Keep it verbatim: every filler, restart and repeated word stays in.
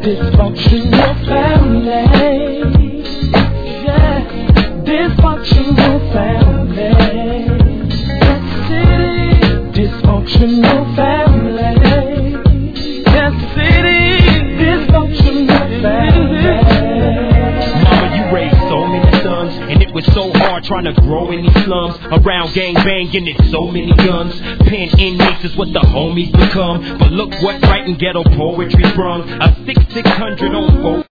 Dysfunctional family. Yeah. Dysfunctional family. Kansas City. Dysfunctional family. Kansas City. Dysfunctional family. Mama, you raised so many sons, and it was so hard trying to grow in these slums. Around gang banging, it's so many guns. Pen inmates is what the homies become. But look what writing ghetto poetry sprung. A six six hundred on four.